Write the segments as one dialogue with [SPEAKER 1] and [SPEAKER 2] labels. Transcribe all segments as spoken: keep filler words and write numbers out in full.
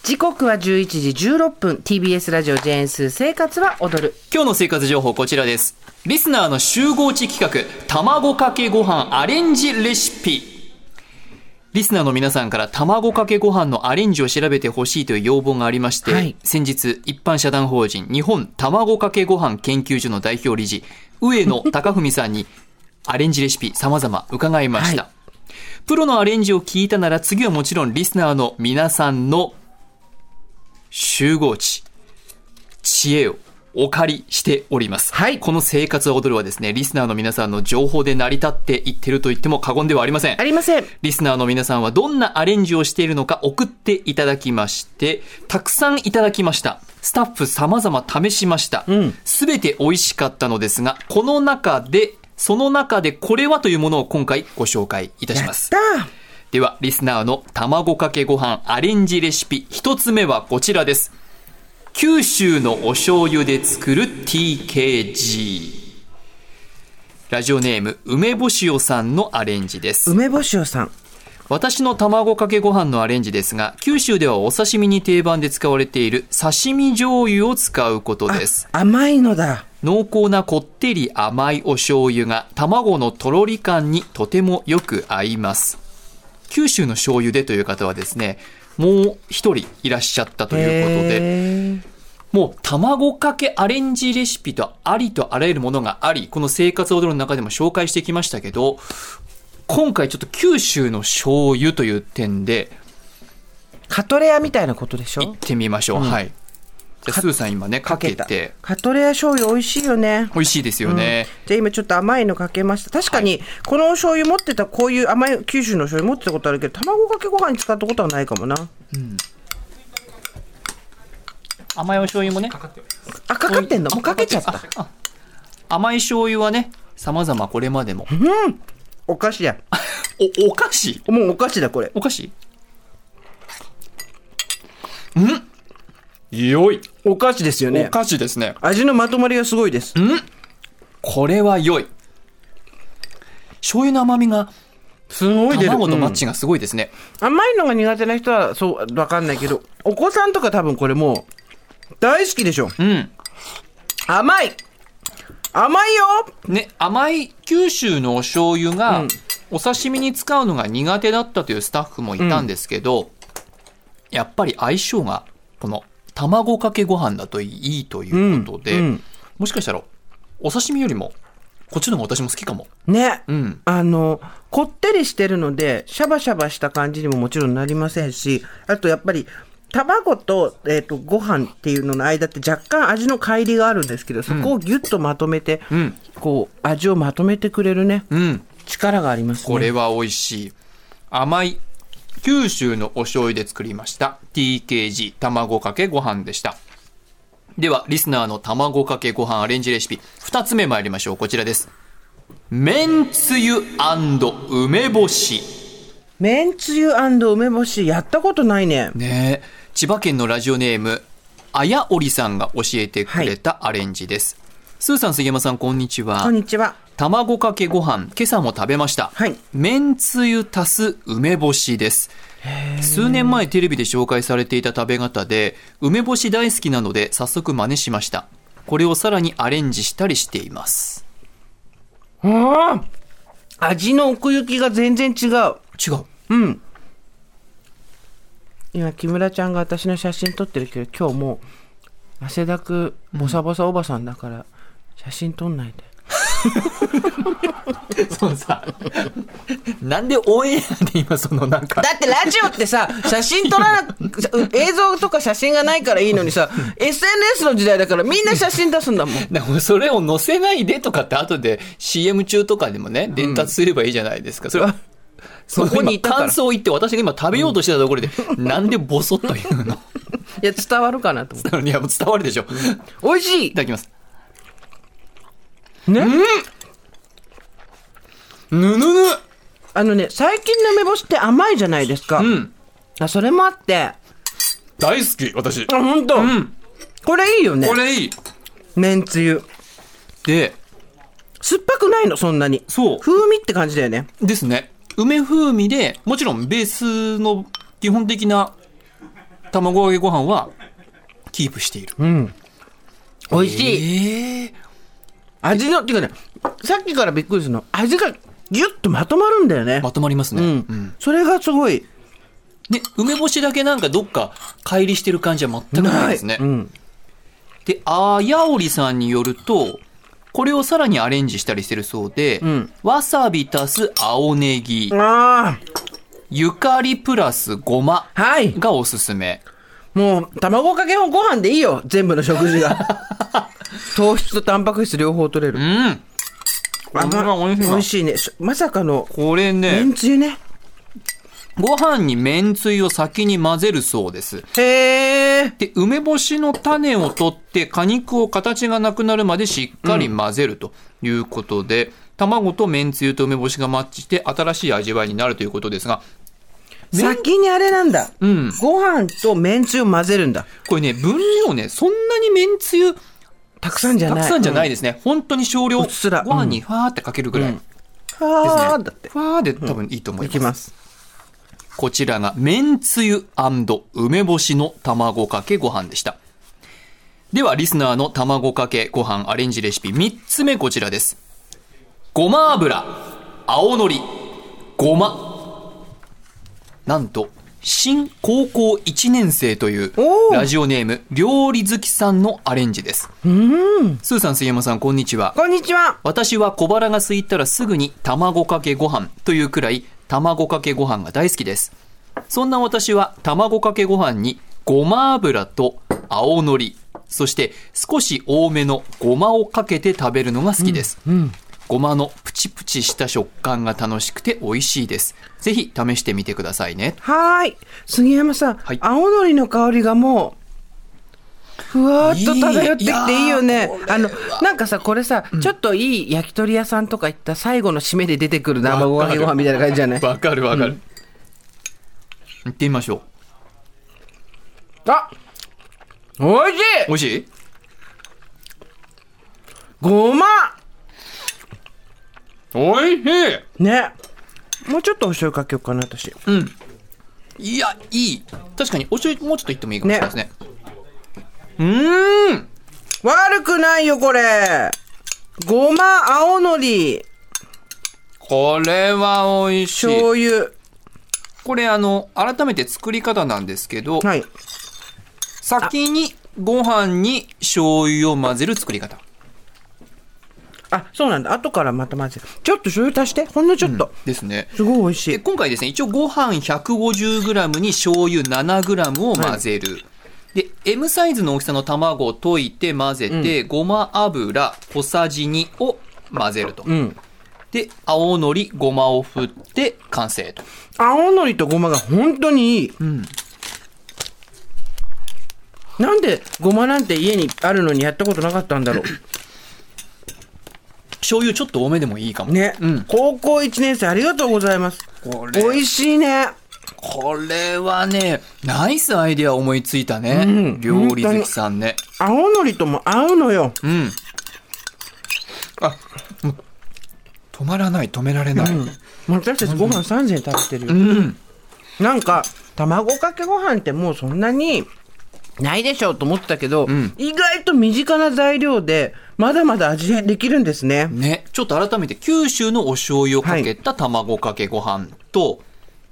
[SPEAKER 1] 時刻はじゅういちじじゅうろっぷん。 ティービーエス ラジオジェーンスー生活は踊る。
[SPEAKER 2] 今日の生活情報こちらです。リスナーの集合地企画、卵かけご飯アレンジレシピ。リスナーの皆さんから卵かけご飯のアレンジを調べてほしいという要望がありまして、はい、先日一般社団法人日本卵かけご飯研究所の代表理事上野貴文さんにアレンジレシピ様々伺いました、はい、プロのアレンジを聞いたなら次はもちろんリスナーの皆さんの集合地、知恵をお借りしております、はい、この生活は踊るはですね、リスナーの皆さんの情報で成り立っていってると言っても過言ではありません。
[SPEAKER 1] ありません。
[SPEAKER 2] リスナーの皆さんはどんなアレンジをしているのか送っていただきまして、たくさんいただきました。スタッフ様々試しました。すべ、うん、て美味しかったのですが、この中でその中でこれはというものを今回ご紹介いたします。
[SPEAKER 1] やったー。
[SPEAKER 2] ではリスナーの卵かけご飯アレンジレシピ一つ目はこちらです。九州のお醤油で作る ティーケージー。 ラジオネーム梅干しおさんのアレンジです。
[SPEAKER 1] 梅干しおさん。
[SPEAKER 2] 私の卵かけご飯のアレンジですが、九州ではお刺身に定番で使われている刺身醤油を使うことです。
[SPEAKER 1] 甘いのだ。
[SPEAKER 2] 濃厚なこってり甘いお醤油が卵のとろり感にとてもよく合います。九州の醤油でという方はですね、もう一人いらっしゃったということで、もう卵かけアレンジレシピとありとあらゆるものがあり、この生活踊るの中でも紹介してきましたけど、今回ちょっと九州の醤油という点で
[SPEAKER 1] カトレアみたいなことでしょ。
[SPEAKER 2] 行ってみましょう、うん、はい。じゃあスーさん今ねかけて、
[SPEAKER 1] カトレア醤油美味しいよね。
[SPEAKER 2] 美味しいですよね、
[SPEAKER 1] うん、じゃあ今ちょっと甘いのかけました。確かにこのお醤油持ってた、こういう甘い九州の醤油持ってたことあるけど、卵かけご飯に使ったことはないかもな、うん、
[SPEAKER 2] 甘いお醤油もね、
[SPEAKER 1] あ、かかってんの、もうかけちゃった。
[SPEAKER 2] 甘い醤油はね様々これまでも、
[SPEAKER 1] うん、お菓子や
[SPEAKER 2] お, お菓子
[SPEAKER 1] もうお菓子だこれ。
[SPEAKER 2] お菓子、うん良い。
[SPEAKER 1] お菓子ですよね。
[SPEAKER 2] お菓子ですね。
[SPEAKER 1] 味のまとまりがすごいです。
[SPEAKER 2] んこれは良い。醤油の甘みが
[SPEAKER 1] すごい出る。
[SPEAKER 2] 卵とマッチがすごいですね、
[SPEAKER 1] うん、甘いのが苦手な人はそう分かんないけど、お子さんとか多分これもう大好きでしょ。うん。甘い甘いよ
[SPEAKER 2] ね。甘い九州のお醤油が、うん、お刺身に使うのが苦手だったというスタッフもいたんですけど、うん、やっぱり相性がこの卵かけご飯だといいということで、うんうん、もしかしたらお刺身よりもこっちの方が私も好きかも
[SPEAKER 1] ね、うん、あのこってりしてるのでシャバシャバした感じにももちろんなりませんし、あとやっぱり卵 と,、えー、とご飯っていうのの間って若干味の乖離があるんですけど、そこをギュッとまとめて、うん、こう味をまとめてくれるね、うん、力がありますね。
[SPEAKER 2] これは美味しい。甘い九州のお醤油で作りました ティーケージー 卵かけご飯でした。ではリスナーの卵かけご飯アレンジレシピふたつめ参りましょう。こちらです。めんつゆ&梅干し。
[SPEAKER 1] めんつゆ&梅干しやったことないね。
[SPEAKER 2] ねえ、千葉県のラジオネームあやおりさんが教えてくれたアレンジです、はい。スーさん、杉山さん、こんにちは。
[SPEAKER 1] こんにちは。
[SPEAKER 2] 卵かけご飯、今朝も食べました、はい、めんつゆ足す梅干しです。数年前テレビで紹介されていた食べ方で、梅干し大好きなので早速真似しました。これをさらにアレンジしたりしています。
[SPEAKER 1] ああ、味の奥行きが全然違う。
[SPEAKER 2] 違う。
[SPEAKER 1] うん。今木村ちゃんが私の写真撮ってるけど、今日もう汗だくボサボサおばさんだから写真撮んないで。
[SPEAKER 2] そうさ、なんでオンエアで今そのなんか、
[SPEAKER 1] だってラジオってさ、写真撮らな映像とか写真がないからいいのにさ、エスエヌエス の時代だからみんな写真出すんだもん。
[SPEAKER 2] でもそれを載せないでとかって後で シーエム 中とかでもね伝達すればいいじゃないですか、うん、それはそこに感想を言って、私が今食べようとしてたところで、うん、なんでボソッと言うの。
[SPEAKER 1] いや伝わるかなと思って。
[SPEAKER 2] いや伝わるでしょ、
[SPEAKER 1] うん、美味しい。
[SPEAKER 2] いただきます
[SPEAKER 1] ね、
[SPEAKER 2] うん、ぬぬぬ。
[SPEAKER 1] あのね、最近の梅干しって甘いじゃないですか、うん、あそれもあって
[SPEAKER 2] 大好き私。
[SPEAKER 1] あ、本当、うん、これいいよね。
[SPEAKER 2] これいい。
[SPEAKER 1] めんつゆで酸っぱくないのそんなに。そう、風味って感じだよね。
[SPEAKER 2] ですね。梅風味でもちろんベースの基本的な卵かけご飯はキープしている。
[SPEAKER 1] うん。美味しい。
[SPEAKER 2] えー、
[SPEAKER 1] 味の、っていうかね、さっきからびっくりするの、味がギュッとまとまるんだよね。
[SPEAKER 2] まとまりますね。
[SPEAKER 1] うん。
[SPEAKER 2] うん、
[SPEAKER 1] それがすごい。
[SPEAKER 2] で、梅干しだけなんかどっか乖離してる感じは全くないですね。
[SPEAKER 1] うん。
[SPEAKER 2] で、あやおりさんによると、これをさらにアレンジしたりしてるそうで、
[SPEAKER 1] うん、
[SPEAKER 2] わさび足す青ネギ、
[SPEAKER 1] あ
[SPEAKER 2] ゆかりプラスごま
[SPEAKER 1] はい
[SPEAKER 2] がおすすめ。
[SPEAKER 1] もう、卵かけご飯でいいよ。全部の食事が。糖質とタンパク質両方取れる。
[SPEAKER 2] うん。
[SPEAKER 1] あ、ま、美味しいね。まさかの、
[SPEAKER 2] これね、
[SPEAKER 1] めんつゆね。
[SPEAKER 2] ご飯にめんつゆを先に混ぜるそうです。
[SPEAKER 1] へー。
[SPEAKER 2] で、梅干しの種を取って果肉を形がなくなるまでしっかり混ぜるということで、うん、卵とめんつゆと梅干しがマッチして新しい味わいになるということですが、
[SPEAKER 1] 先にあれなんだ。うん。ご飯とめんつゆを混ぜるんだ。
[SPEAKER 2] これね、分量ね、そんなにめんつゆ
[SPEAKER 1] たくさんじゃない。
[SPEAKER 2] たくさんじゃないですね。うん、本当に少量。
[SPEAKER 1] うっすら。
[SPEAKER 2] ご飯にファーってかけるぐらい。うん、
[SPEAKER 1] ファーだって。
[SPEAKER 2] ファーで多分いいと思います。
[SPEAKER 1] いきます。
[SPEAKER 2] こちらがめんつゆ&梅干しの卵かけご飯でした。ではリスナーの卵かけご飯アレンジレシピみっつめ、こちらです。ごま油、青のり、ごま。なんと新高校いちねん生というラジオネーム料理好きさんのアレンジです。
[SPEAKER 1] うん。
[SPEAKER 2] スーさん、杉山さん、こんにちは。
[SPEAKER 1] こんにちは。
[SPEAKER 2] 私は小腹が空いたらすぐに卵かけご飯というくらい卵かけご飯が大好きです。そんな私は卵かけご飯にごま油と青のり、そして少し多めのごまをかけて食べるのが好きです。うんうん、ごまのプチプチした食感が楽しくて美味しいです。ぜひ試してみてくださいね。
[SPEAKER 1] はい。杉山さん、はい、青のりの香りがもうふわーっと漂ってきていいよね。あのなんかさ、これさ、うん、ちょっといい焼き鳥屋さんとか行った最後の締めで出てくる卵かけご飯みたいな感じじゃない？
[SPEAKER 2] わかるわかる。うん、行ってみましょう。
[SPEAKER 1] あ、おいしい。
[SPEAKER 2] おいしい？
[SPEAKER 1] ごま。
[SPEAKER 2] おいしい。
[SPEAKER 1] ね。もうちょっとお醤油かけようかな私。
[SPEAKER 2] うん。いや、いい。確かにお醤油もうちょっといってもいいかもしれないですね。うーん。
[SPEAKER 1] 悪くないよこれ。ごま、青のり。
[SPEAKER 2] これは美味しい。
[SPEAKER 1] 醤油。
[SPEAKER 2] これあの改めて作り方なんですけど、
[SPEAKER 1] はい、
[SPEAKER 2] 先にご飯に醤油を混ぜる作り方。
[SPEAKER 1] あ、そうなんだ。後からまた混ぜる。ちょっと醤油足して。ほんのちょっと。うん、
[SPEAKER 2] ですね。
[SPEAKER 1] すごい美味しい。
[SPEAKER 2] で今回ですね、一応ご飯 ひゃくごじゅうグラム に醤油 ななグラム を混ぜる。はい、で エム サイズの大きさの卵を溶いて混ぜて、うん、ごま油小さじにを混ぜると。うん、で青のりごまを振って完成と。
[SPEAKER 1] 青のりとごまが本当にいい。うん、なんでごまなんて家にあるのにやったことなかったんだろう。
[SPEAKER 2] 醤油ちょっと多めでもいいかも
[SPEAKER 1] ね、うん、高校いちねん生ありがとうございます。これ美味しいね。
[SPEAKER 2] これはねナイスアイデア思いついたね、うん、料理好きさんね。
[SPEAKER 1] 青のりとも合うのよ。うん、
[SPEAKER 2] あ、止まらない、止められない、うん、
[SPEAKER 1] 私たちご飯さんぜん食べてるよ、うん、なんか卵かけご飯ってもうそんなにないでしょうと思ってたけど、うん、意外と身近な材料でまだまだ味変できるんですね。
[SPEAKER 2] ね、ちょっと改めて九州のお醤油をかけた卵かけご飯と、はい、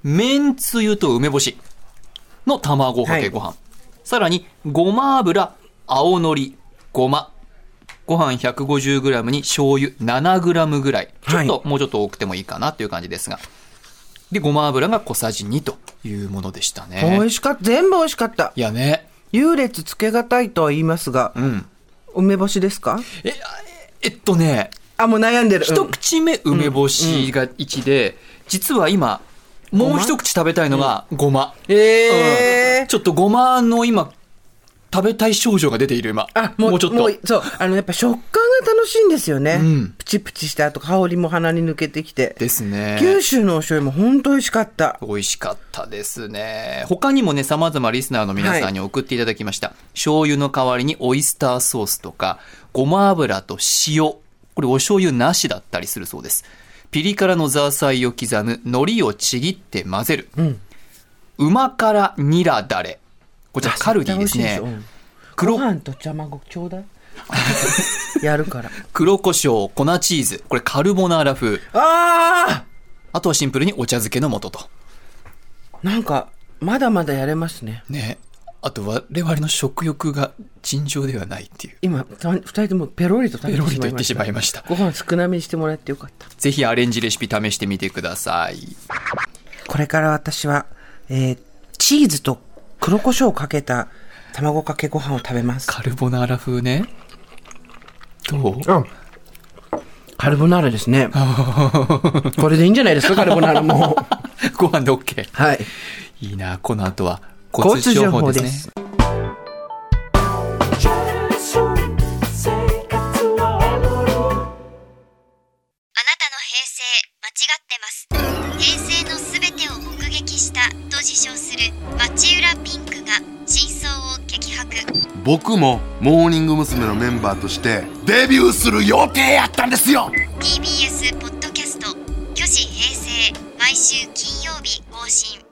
[SPEAKER 2] めんつゆと梅干しの卵かけご飯、はい、さらにごま油、青のり、ごま、ご飯 ひゃくごじゅうグラム に醤油 ななグラム ぐらい、ちょっと、はい、もうちょっと多くてもいいかなという感じですが、でごま油が小さじにというものでしたね。
[SPEAKER 1] 美味しかった。全部美味しかった。
[SPEAKER 2] いやね、
[SPEAKER 1] 優劣つけがたいとは言いますが、うん、梅干しですか？
[SPEAKER 2] え、えっとね、
[SPEAKER 1] あ、もう悩んでる。
[SPEAKER 2] 一口目梅干しがいちで、うんうん、実は今もう一口食べたいのがごま。
[SPEAKER 1] えー
[SPEAKER 2] うん、ちょっとごまの今食べたい症状が出ている今。
[SPEAKER 1] あ、もう、もうちょっと。もうそうあのやっぱ食感が楽しいんですよね。うん、プチプチした後香りも鼻に抜けてきて。
[SPEAKER 2] ですね。
[SPEAKER 1] 九州のお醤油も本当美味しかった。
[SPEAKER 2] 美味しかったですね。他にもね、様々リスナーの皆さんに送っていただきました。はい、醤油の代わりにオイスターソースとか、ごま油と塩。これお醤油なしだったりするそうです。ピリ辛のザーサイを刻む、海苔をちぎって混ぜる。うん。旨辛ニラだれ。 こちらカルディですね。
[SPEAKER 1] ご飯と卵ちょうだいやるから。
[SPEAKER 2] 黒胡椒、粉チーズ、これカルボナーラ風。
[SPEAKER 1] あ
[SPEAKER 2] あとはシンプルにお茶漬けの素と。
[SPEAKER 1] なんかまだまだやれますね。
[SPEAKER 2] ね。あと我々の食欲が尋常ではないっていう。
[SPEAKER 1] 今二人ともペロリと食べてしまいました。ペロリと
[SPEAKER 2] 言ってしまいました。
[SPEAKER 1] ご飯少なめにしてもらってよかった。
[SPEAKER 2] ぜひアレンジレシピ試してみてください。
[SPEAKER 1] これから私は、えー、チーズと黒胡椒をかけた卵かけご飯を食べます。
[SPEAKER 2] カルボナーラ風ね。どう？うん。
[SPEAKER 1] カルボナーラですね。これでいいんじゃないですか、カルボナーラも。
[SPEAKER 2] ご飯で OK。
[SPEAKER 1] はい。
[SPEAKER 2] いいな、この後は交通情報ですね。
[SPEAKER 3] 平成のすべてを目撃したと自称する町浦ピンクが真相を激白。
[SPEAKER 4] 僕もモーニング娘。のメンバーとしてデビューする予定やったんですよ。
[SPEAKER 3] ティービーエス ポッドキャスト「虚子平成」毎週金曜日更新。